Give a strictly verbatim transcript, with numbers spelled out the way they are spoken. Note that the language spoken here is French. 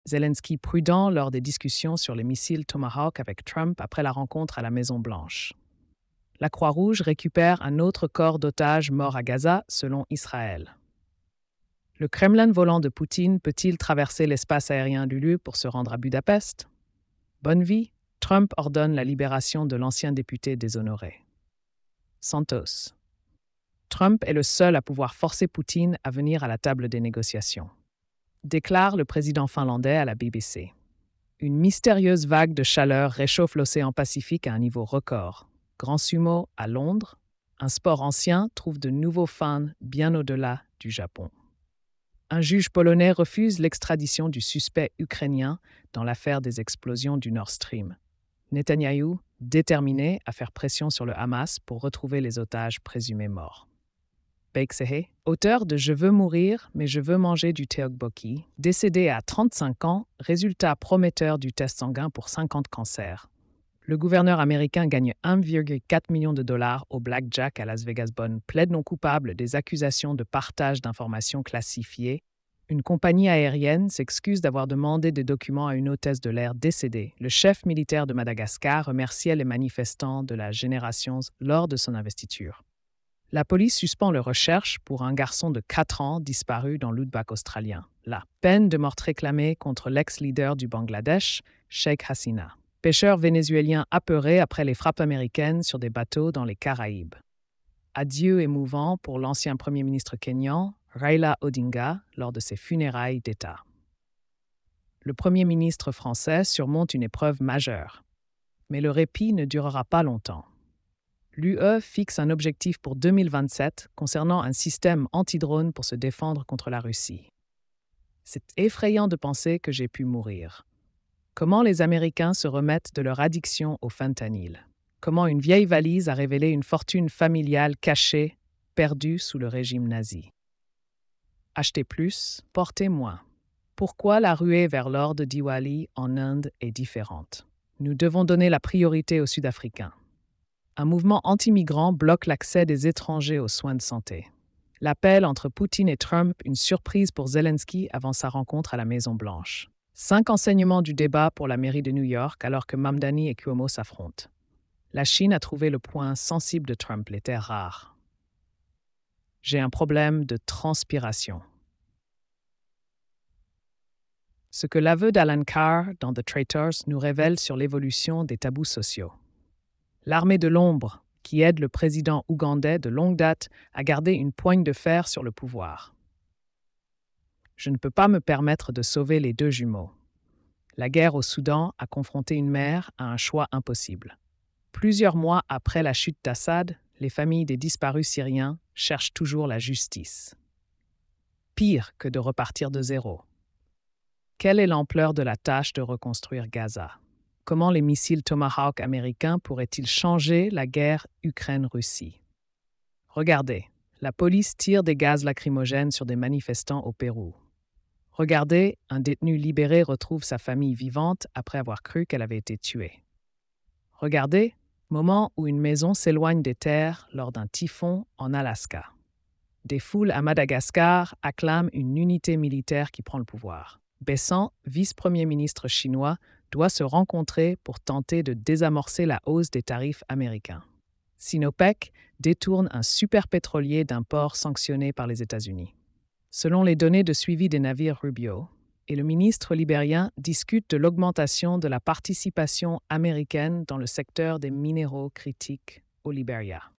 Zelensky prudent lors des discussions sur les missiles Tomahawk avec Trump après la rencontre à la Maison-Blanche. La Croix-Rouge récupère un autre corps d'otage mort à Gaza, selon Israël. Le Kremlin volant de Poutine peut-il traverser l'espace aérien Lulu pour se rendre à Budapest? Bonne vie, Trump ordonne la libération de l'ancien député déshonoré. Santos. Trump est le seul à pouvoir forcer Poutine à venir à la table des négociations, déclare le président finlandais à la B B C. Une mystérieuse vague de chaleur réchauffe l'océan Pacifique à un niveau record. Grand sumo à Londres, un sport ancien trouve de nouveaux fans bien au-delà du Japon. Un juge polonais refuse l'extradition du suspect ukrainien dans l'affaire des explosions du Nord Stream. Netanyahou, déterminé à faire pression sur le Hamas pour retrouver les otages présumés morts. Baek Se-hee, auteur de Je veux mourir, mais je veux manger du tteokbokki, décédé à trente-cinq ans, résultat prometteur du test sanguin pour cinquante cancers. Le gouverneur américain gagne un virgule quatre million de dollars au blackjack à Las Vegas Bonne, plaide non coupable des accusations de partage d'informations classifiées. Une compagnie aérienne s'excuse d'avoir demandé des documents à une hôtesse de l'air décédée. Le chef militaire de Madagascar remerciait les manifestants de la Génération lors de son investiture. La police suspend leurs recherches pour un garçon de quatre ans disparu dans l'outback australien. La peine de mort réclamée contre l'ex-leader du Bangladesh, Sheikh Hasina. Pêcheurs vénézuéliens apeurés après les frappes américaines sur des bateaux dans les Caraïbes. Adieu émouvant pour l'ancien premier ministre kényan, Raila Odinga, lors de ses funérailles d'État. Le premier ministre français surmonte une épreuve majeure. Mais le répit ne durera pas longtemps. L'U E fixe un objectif pour deux mille vingt-sept concernant un système anti-drone pour se défendre contre la Russie. C'est effrayant de penser que j'ai pu mourir. Comment les Américains se remettent de leur addiction au fentanyl? Comment une vieille valise a révélé une fortune familiale cachée, perdue sous le régime nazi? Achetez plus, portez moins. Pourquoi la ruée vers l'or de Diwali en Inde est différente? Nous devons donner la priorité aux Sud-Africains. Un mouvement anti-migrant bloque l'accès des étrangers aux soins de santé. L'appel entre Poutine et Trump, une surprise pour Zelensky avant sa rencontre à la Maison-Blanche. Cinq enseignements du débat pour la mairie de New York alors que Mamdani et Cuomo s'affrontent. La Chine a trouvé le point sensible de Trump, les terres rares. J'ai un problème de transpiration. Ce que l'aveu d'Alan Carr dans The Traitors nous révèle sur l'évolution des tabous sociaux. L'armée de l'ombre, qui aide le président ougandais de longue date à garder une poigne de fer sur le pouvoir. Je ne peux pas me permettre de sauver les deux jumeaux. La guerre au Soudan a confronté une mère à un choix impossible. Plusieurs mois après la chute d'Assad, les familles des disparus syriens cherchent toujours la justice. Pire que de repartir de zéro. Quelle est l'ampleur de la tâche de reconstruire Gaza? Comment les missiles Tomahawk américains pourraient-ils changer la guerre Ukraine-Russie? Regardez, la police tire des gaz lacrymogènes sur des manifestants au Pérou. Regardez, un détenu libéré retrouve sa famille vivante après avoir cru qu'elle avait été tuée. Regardez, moment où une maison s'éloigne des terres lors d'un typhon en Alaska. Des foules à Madagascar acclament une unité militaire qui prend le pouvoir. Besant, vice-premier ministre chinois, doit se rencontrer pour tenter de désamorcer la hausse des tarifs américains. Sinopec détourne un superpétrolier d'un port sanctionné par les États-Unis. Selon les données de suivi des navires Rubio, et le ministre libérien discute de l'augmentation de la participation américaine dans le secteur des minéraux critiques au Libéria.